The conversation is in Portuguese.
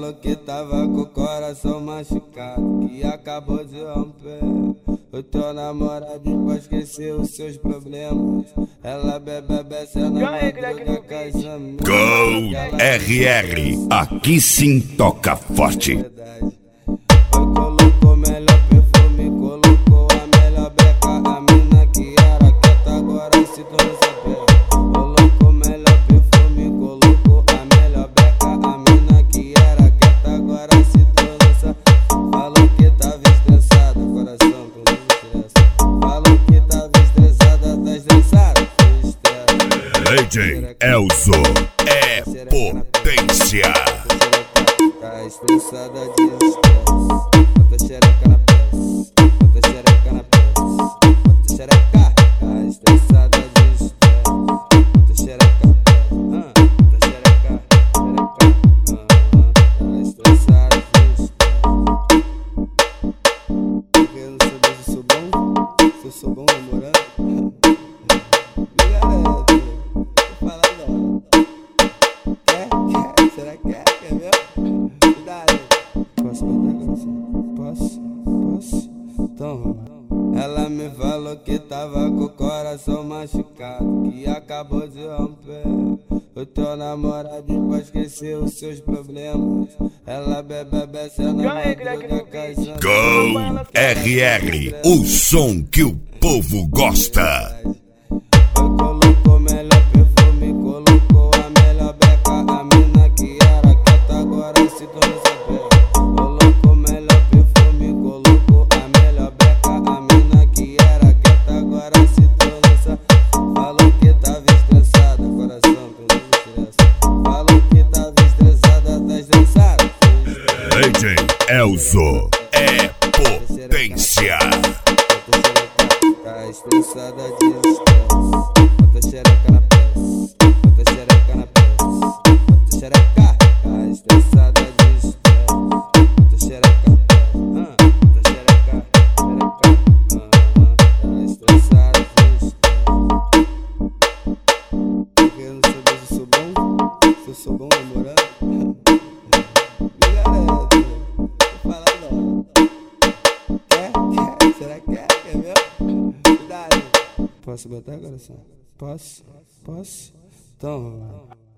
falou que tava com o coração machucado, que acabou de romper. O teu namorado pra esquecer os seus problemas. Ela bebe na madruga casamento. Gold RR, aqui sim toca forte. Colocou melhor perfume, colocou a melhor beca. A mina que era quieta agora se tornou saber. Colocou melhor perfume, colocou a melhor beca. A mina que era quieta agora se tornou saber. Falou que tava estressada, coração perdeu estresse. Falou que tava estressada, tá estressada, foi estresse. DJ Elzo é potência. Tá estressada de estresse. Bota xereca na peça, bota xereca na peça, bota xereca. Tá estressada de estresse. Bota xereca na peça, bota xereca, xereca. Tá estressada de estresse. Porque eu não sei se eu sou bom, se eu sou bom namorando. Me garante, tô falando. Quer? Será que quer? Quer mesmo? Cuidado. Posso botar coração? Posso? Então ela me falou que tava com o coração machucado, que acabou de romper. O teu namorado pra esquecer os seus problemas. Ela bebe na madruga casamento. Gold RR, o som que o povo gosta. Colocou melhor perfume, colocou a melhor beca. A mina que era quieta agora se tornou saber. Colocou melhor perfume, colocou a melhor beca. A mina que era quieta agora se tornou saber. Falou que tava estressada, coração perdeu estresse. Falou que tava estressada, tá estressada. DJ Elzo é potência. Tá estressada de estresse. Bota xereca na peça, bota xereca na peça, bota xereca. Tá estressada de estresse. Bota xereca na peça, bota xereca, xereca. Tá estressada de estresse. Porque eu não sei se eu sou bom, se eu sou bom namorando. Me garante, tô falando. Quer? Será que quer? Quer mesmo? Cuidado. Posso botar coração? Posso? Então.